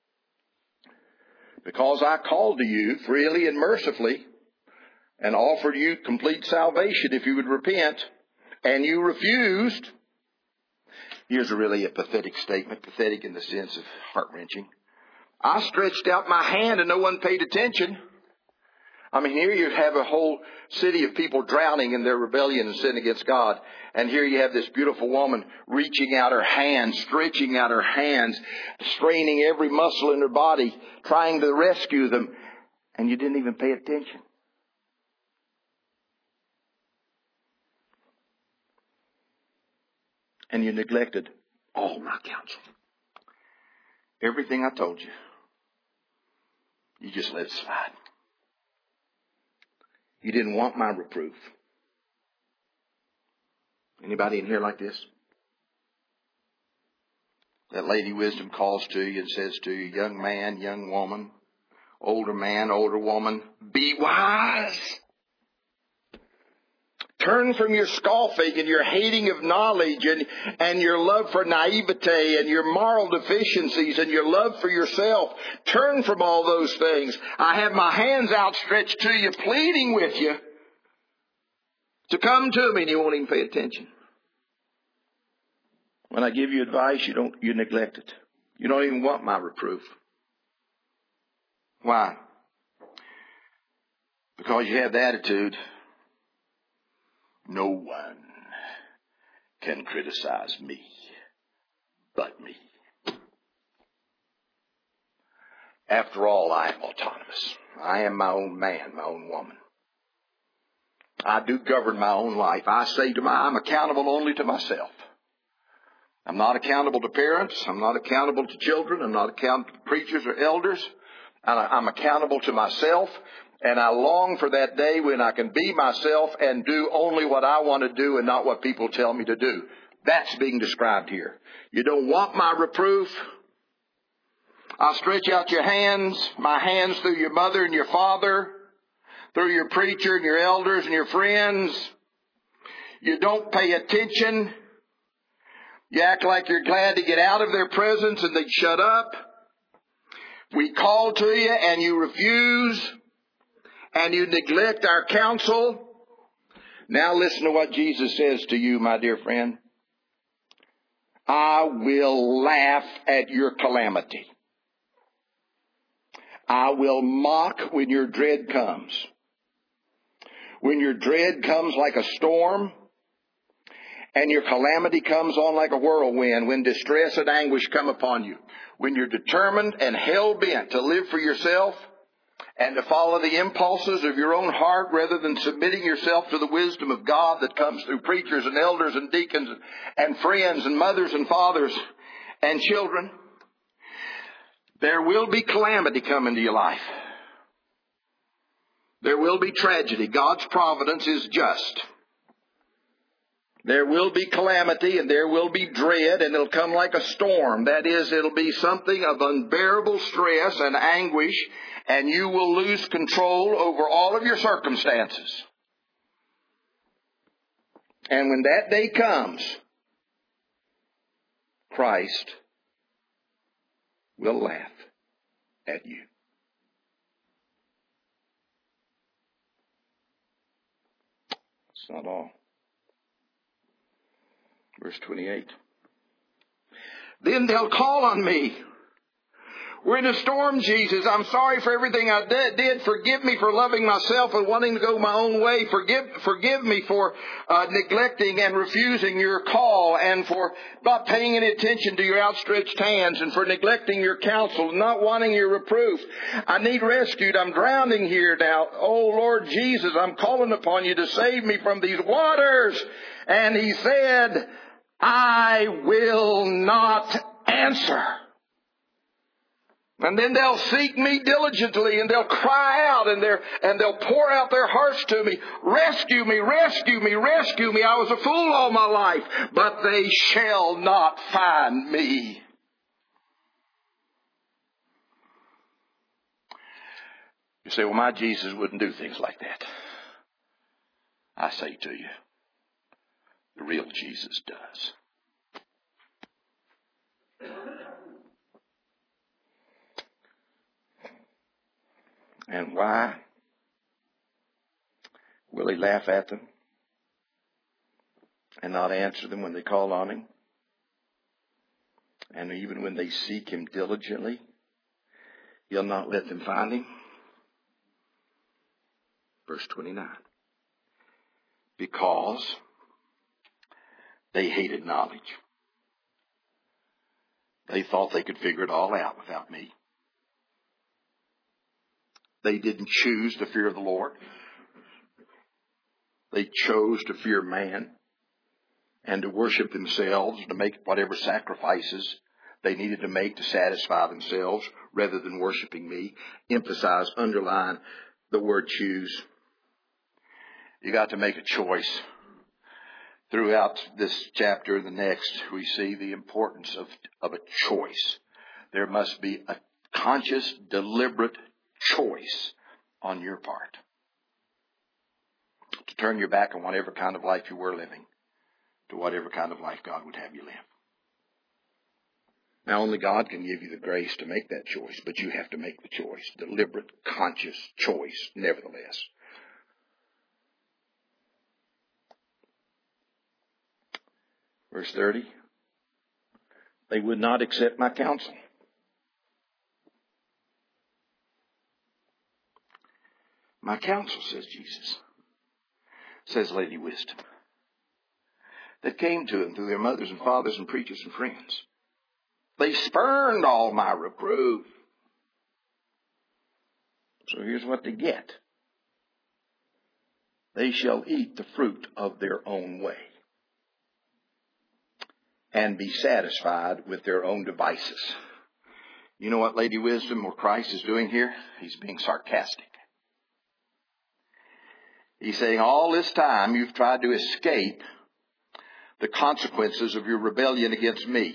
Because I called to you freely and mercifully and offered you complete salvation if you would repent, and you refused. Here's a pathetic statement, pathetic in the sense of heart-wrenching. I stretched out my hand and no one paid attention. I mean, here you have a whole city of people drowning in their rebellion and sin against God. And here you have this beautiful woman reaching out her hands, stretching out her hands, straining every muscle in her body, trying to rescue them. And you didn't even pay attention. And you neglected all my counsel. Everything I told you, you just let slide. You didn't want my reproof. Anybody in here like this? That Lady Wisdom calls to you and says to you, young man, young woman, older woman, be wise. Turn from your scoffing and your hating of knowledge and your love for naivete and your moral deficiencies and your love for yourself. Turn from all those things. I have my hands outstretched to you, pleading with you to come to me, and you won't even pay attention. When I give you advice, you neglect it. You don't even want my reproof. Why? Because you have the attitude, no one can criticize me but me. After all, I am autonomous. I am my own man, my own woman. I do govern my own life. I say I'm accountable only to myself. I'm not accountable to parents. I'm not accountable to children. I'm not accountable to preachers or elders. I'm accountable to myself. And I long for that day when I can be myself and do only what I want to do and not what people tell me to do. That's being described here. You don't want my reproof? I'll stretch out your hands, my hands through your mother and your father, through your preacher and your elders and your friends. You don't pay attention. You act like you're glad to get out of their presence and they shut up. We call to you and you refuse and you neglect our counsel. Now listen to what Jesus says to you, my dear friend. I will laugh at your calamity. I will mock when your dread comes. When your dread comes like a storm, and your calamity comes on like a whirlwind, when distress and anguish come upon you, when you're determined and hell-bent to live for yourself and to follow the impulses of your own heart rather than submitting yourself to the wisdom of God that comes through preachers and elders and deacons and friends and mothers and fathers and children, there will be calamity come into your life. There will be tragedy. God's providence is just. There will be calamity and there will be dread, and it'll come like a storm. That is, it'll be something of unbearable stress and anguish, and you will lose control over all of your circumstances. And when that day comes, Christ will laugh at you. It's not all. Verse 28. Then they'll call on me. We're in a storm, Jesus. I'm sorry for everything I did. Forgive me for loving myself and wanting to go my own way. Forgive me for neglecting and refusing your call, and for not paying any attention to your outstretched hands, and for neglecting your counsel and not wanting your reproof. I need rescued. I'm drowning here now. Oh, Lord Jesus, I'm calling upon you to save me from these waters. And he said, I will not answer. And then they'll seek me diligently, and they'll cry out, and they'll pour out their hearts to me. Rescue me, rescue me, rescue me. I was a fool all my life, but they shall not find me. You say, well, my Jesus wouldn't do things like that. I say to you, the real Jesus does. And why will he laugh at them and not answer them when they call on him? And even when they seek him diligently, he'll not let them find him? Verse 29. Because they hated knowledge. They thought they could figure it all out without me. They didn't choose to fear the Lord. They chose to fear man and to worship themselves, to make whatever sacrifices they needed to make to satisfy themselves rather than worshiping me. Emphasize, underline the word choose. You got to make a choice. Throughout this chapter and the next, we see the importance of a choice. There must be a conscious, deliberate choice on your part to turn your back on whatever kind of life you were living to whatever kind of life God would have you live. Now, only God can give you the grace to make that choice, but you have to make the choice. Deliberate, conscious choice, nevertheless. Verse 30. They would not accept my counsel. My counsel, says Jesus, says Lady Wisdom, that came to him through their mothers and fathers and preachers and friends. They spurned all my reproof. So here's what they get. They shall eat the fruit of their own way and be satisfied with their own devices. You know what Lady Wisdom or Christ is doing here? He's being sarcastic. He's saying all this time you've tried to escape the consequences of your rebellion against me.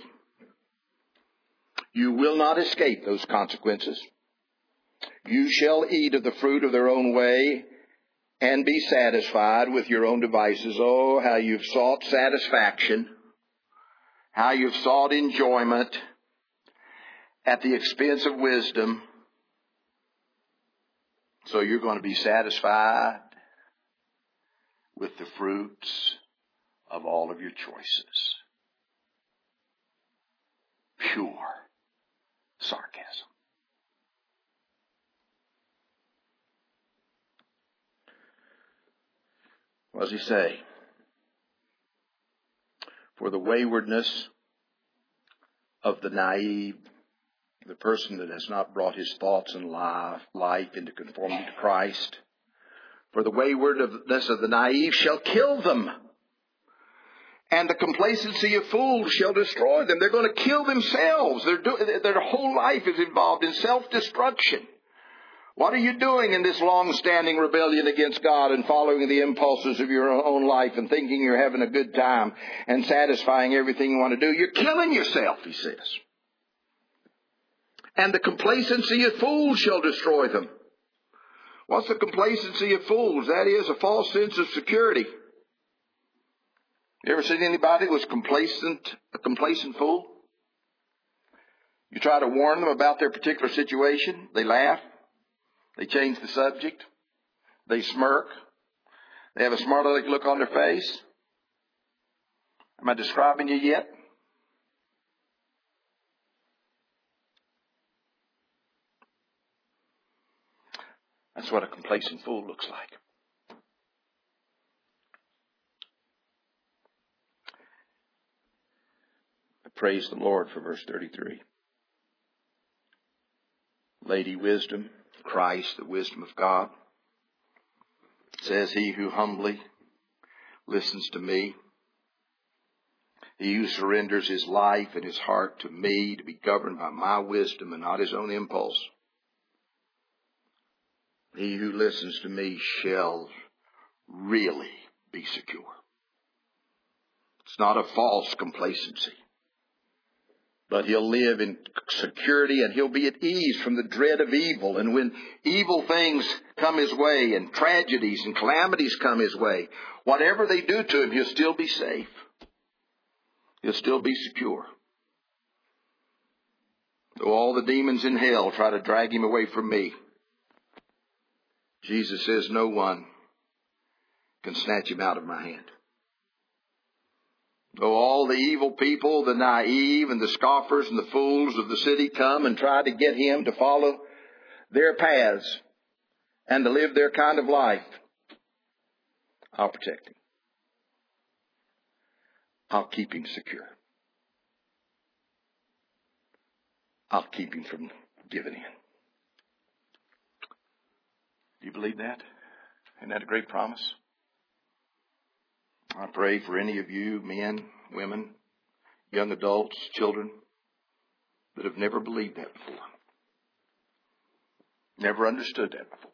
You will not escape those consequences. You shall eat of the fruit of their own way and be satisfied with your own devices. Oh, how you've sought satisfaction, how you've sought enjoyment at the expense of wisdom. So you're going to be satisfied with the fruits of all of your choices. Pure sarcasm. What does he say? For the waywardness of the naive, the person that has not brought his thoughts and life into conformity to Christ, for the waywardness of the naive shall kill them, and the complacency of fools shall destroy them. They're going to kill themselves. Their whole life is involved in self-destruction. What are you doing in this long-standing rebellion against God and following the impulses of your own life and thinking you're having a good time and satisfying everything you want to do? You're killing yourself, he says. And the complacency of fools shall destroy them. What's the complacency of fools? That is a false sense of security. You ever seen anybody who was a complacent fool? You try to warn them about their particular situation. They laugh. They change the subject. They smirk. They have a smart aleck look on their face. Am I describing you yet? That's what a complacent fool looks like. I praise the Lord for verse 33. Lady Wisdom, Christ, the wisdom of God, says, he who humbly listens to me, he who surrenders his life and his heart to me to be governed by my wisdom and not his own impulse, he who listens to me shall really be secure. It's not a false complacency, but he'll live in security and he'll be at ease from the dread of evil. And when evil things come his way and tragedies and calamities come his way, whatever they do to him, he'll still be safe. He'll still be secure. Though all the demons in hell try to drag him away from me, Jesus says no one can snatch him out of my hand. Though all the evil people, the naive and the scoffers and the fools of the city come and try to get him to follow their paths and to live their kind of life, I'll protect him. I'll keep him secure. I'll keep him from giving in. Do you believe that? Isn't that a great promise? I pray for any of you, men, women, young adults, children, that have never believed that before. Never understood that before.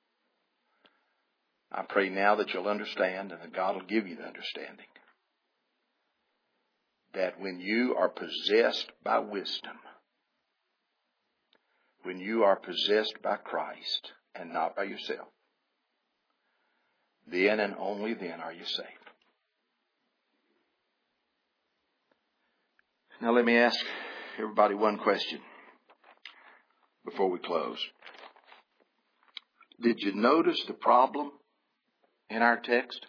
I pray now that you'll understand and that God will give you the understanding that when you are possessed by wisdom, when you are possessed by Christ and not by yourself, then and only then are you safe. Now let me ask everybody one question before we close. Did you notice the problem in our text?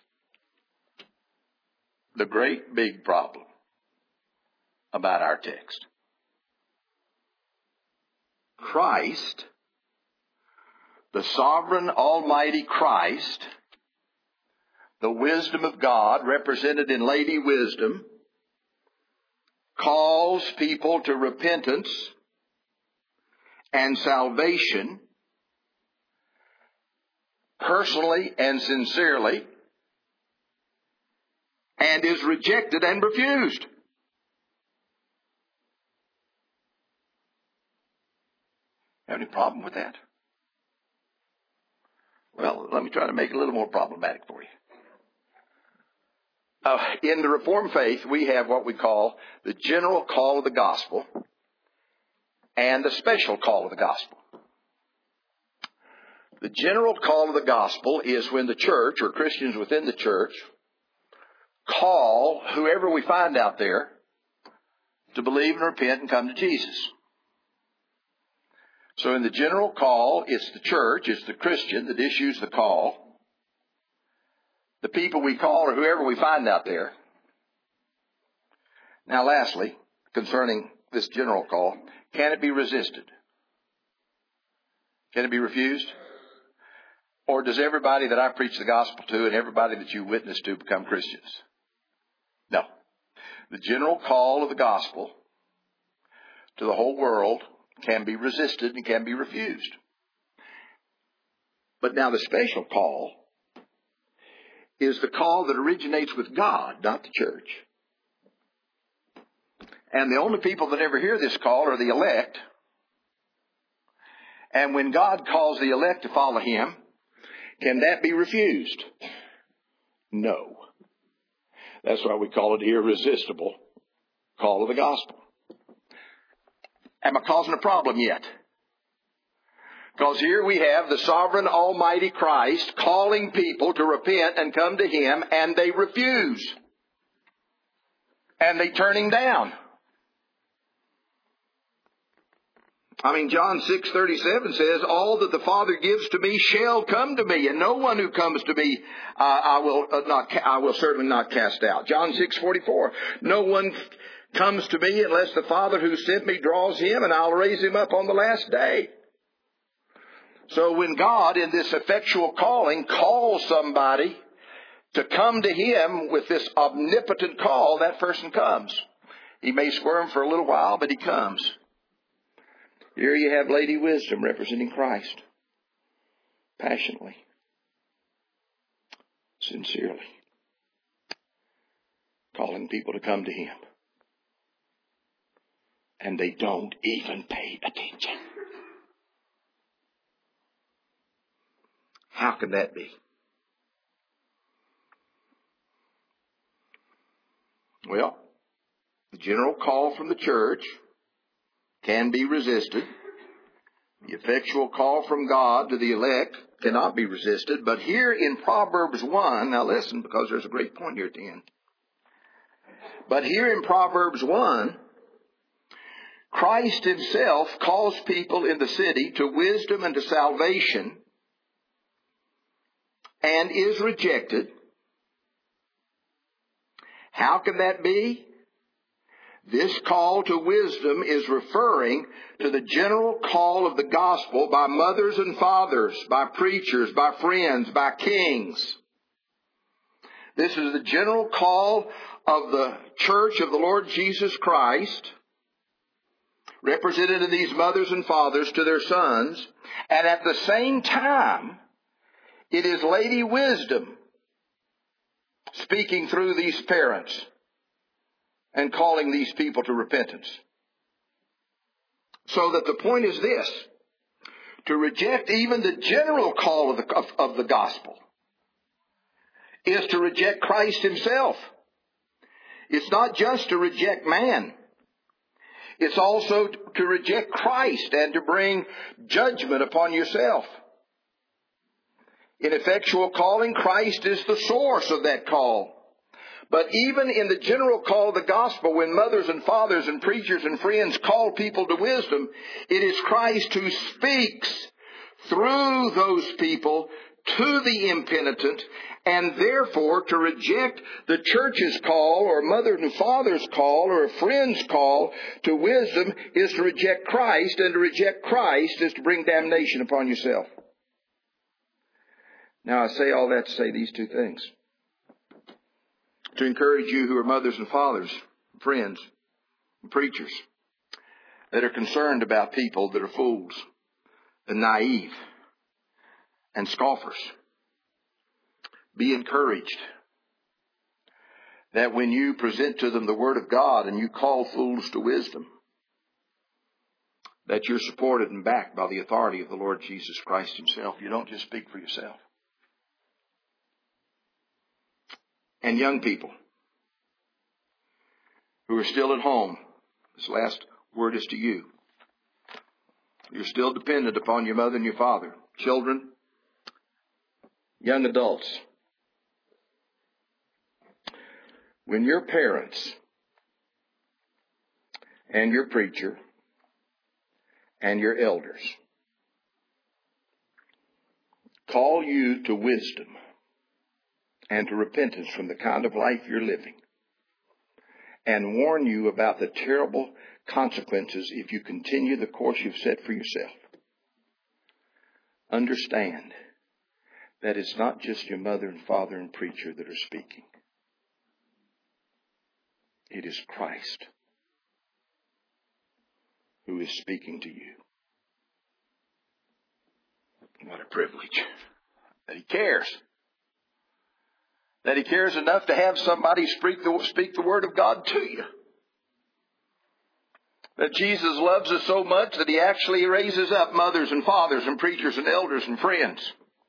The great big problem about our text. Christ, the sovereign almighty Christ, the wisdom of God represented in Lady Wisdom, calls people to repentance and salvation personally and sincerely, and is rejected and refused. Have any problem with that? Well, let me try to make it a little more problematic for you. In the Reformed faith, we have what we call the general call of the gospel and the special call of the gospel. The general call of the gospel is when the church or Christians within the church call whoever we find out there to believe and repent and come to Jesus. So in the general call, it's the church, it's the Christian that issues the call. The people we call are whoever we find out there. Now lastly, concerning this general call, can it be resisted? Can it be refused? Or does everybody that I preach the gospel to and everybody that you witness to become Christians? No. The general call of the gospel to the whole world can be resisted and can be refused. But now the special call is the call that originates with God, not the church. And the only people that ever hear this call are the elect. And when God calls the elect to follow Him, can that be refused? No. That's why we call it irresistible call of the gospel. Am I causing a problem yet? Because here we have the sovereign almighty Christ calling people to repent and come to Him, and they refuse. And they turn Him down. John 6:37 says, all that the Father gives to me shall come to me, and no one who comes to me I will certainly not cast out. John 6:44, no one comes to me unless the Father who sent me draws him, and I'll raise him up on the last day. So when God, in this effectual calling, calls somebody to come to Him with this omnipotent call, that person comes. He may squirm for a little while, but he comes. Here you have Lady Wisdom representing Christ. Passionately. Sincerely. Calling people to come to Him. And they don't even pay attention. How can that be? Well, the general call from the church can be resisted. The effectual call from God to the elect cannot be resisted. But here in Proverbs 1, now listen, because there's a great point here at the end. But here in Proverbs 1, Christ Himself calls people in the city to wisdom and to salvation, and is rejected. How can that be? This call to wisdom is referring to the general call of the gospel by mothers and fathers, by preachers, by friends, by kings. This is the general call of the church of the Lord Jesus Christ, represented in these mothers and fathers to their sons, and at the same time, it is Lady Wisdom speaking through these parents and calling these people to repentance. So that the point is this: to reject even the general call of the gospel is to reject Christ Himself. It's not just to reject man. It's also to reject Christ and to bring judgment upon yourself. In effectual calling, Christ is the source of that call. But even in the general call of the gospel, when mothers and fathers and preachers and friends call people to wisdom, it is Christ who speaks through those people to the impenitent, and therefore to reject the church's call or mother and father's call or a friend's call to wisdom is to reject Christ, and to reject Christ is to bring damnation upon yourself. Now I say all that to say these two things. To encourage you who are mothers and fathers, friends, and preachers, that are concerned about people that are fools and naive and scoffers. Be encouraged that when you present to them the Word of God and you call fools to wisdom, that you're supported and backed by the authority of the Lord Jesus Christ Himself. You don't just speak for yourself. And young people who are still at home, this last word is to you. You're still dependent upon your mother and your father. Children, young adults. When your parents and your preacher and your elders call you to wisdom and to repentance from the kind of life you're living, and warn you about the terrible consequences if you continue the course you've set for yourself, understand that it's not just your mother and father and preacher that are speaking. It is Christ who is speaking to you. What a privilege that He cares. That He cares enough to have somebody speak the Word of God to you. That Jesus loves us so much that He actually raises up mothers and fathers and preachers and elders and friends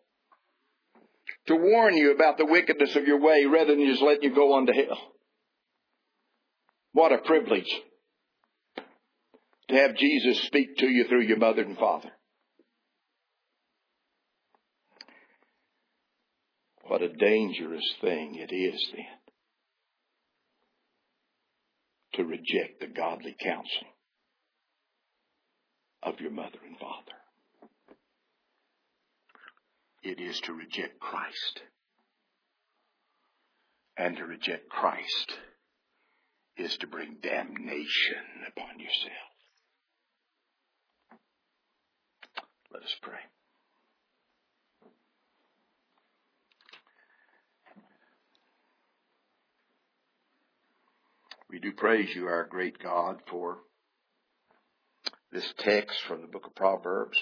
to warn you about the wickedness of your way rather than just letting you go on to hell. What a privilege to have Jesus speak to you through your mother and father. What a dangerous thing it is then to reject the godly counsel of your mother and father. It is to reject Christ. And to reject Christ is to bring damnation upon yourself. Let us pray. We do praise you, our great God, for this text from the book of Proverbs.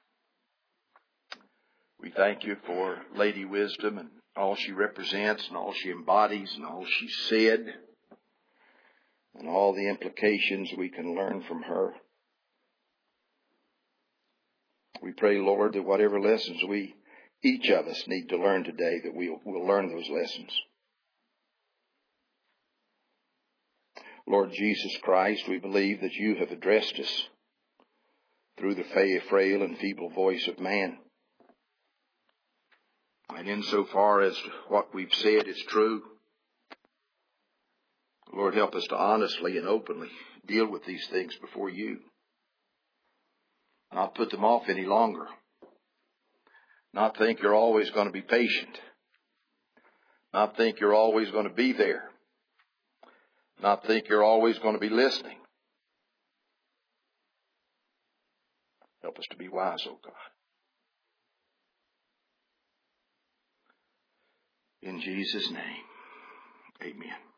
We thank you for Lady Wisdom and all she represents and all she embodies and all she said and all the implications we can learn from her. We pray, Lord, that whatever lessons each of us need to learn today, that we'll learn those lessons. Lord Jesus Christ, we believe that you have addressed us through the frail and feeble voice of man. And insofar as what we've said is true, Lord, help us to honestly and openly deal with these things before you. Not put them off any longer. Not think you're always going to be patient. Not think you're always going to be there. Not think you're always going to be listening. Help us to be wise, O God. In Jesus' name, amen.